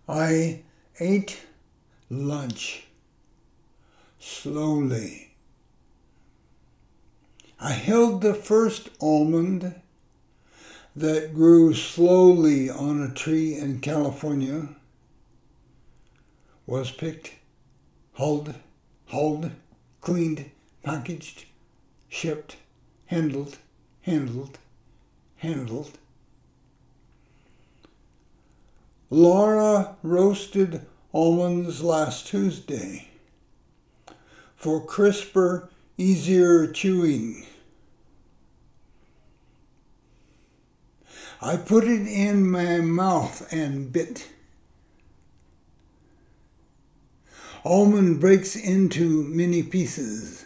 I ate lunch slowly. I held the first almond that grew slowly on a tree in California, was picked, hulled, cleaned, packaged, shipped, handled. Laura roasted almonds last Tuesday for crisper, easier chewing. I put it in my mouth and bit. Almond breaks into many pieces.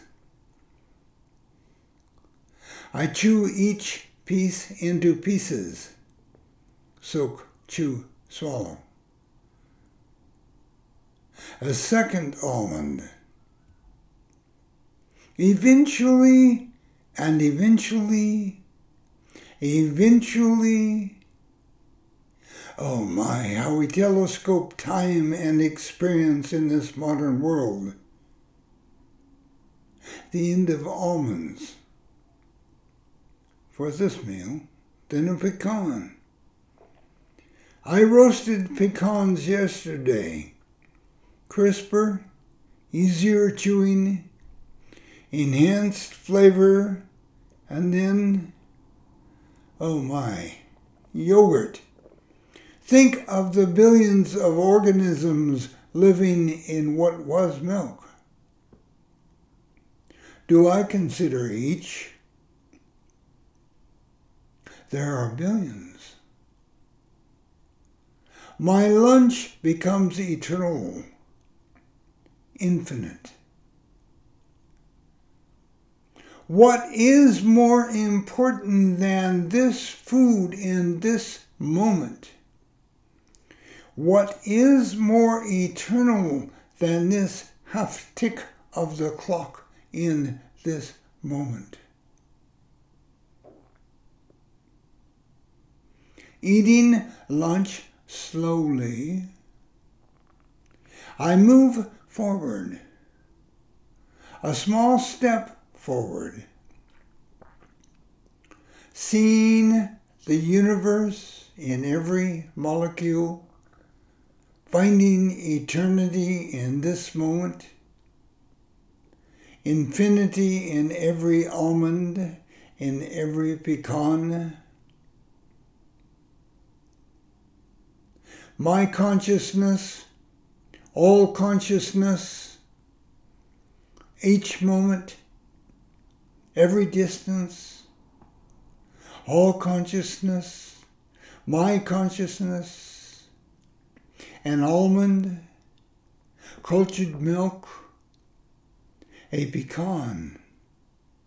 I chew each piece into pieces. Soak, chew, swallow. A second almond. Eventually, oh my, how we telescope time and experience in this modern world. The end of almonds. For this meal, then a pecan. I roasted pecans yesterday. Crisper, easier chewing, enhanced flavor, and then, oh my, yogurt. Think of the billions of organisms living in what was milk. Do I consider each? There are billions. My lunch becomes eternal, infinite. What is more important than this food in this moment? What is more eternal than this half tick of the clock in this moment? Eating lunch slowly, I move forward, a small step forward, seeing the universe in every molecule, finding eternity in this moment, infinity in every almond, in every pecan. My consciousness, all consciousness, each moment, every distance, all consciousness, my consciousness, an almond, cultured milk, a pecan.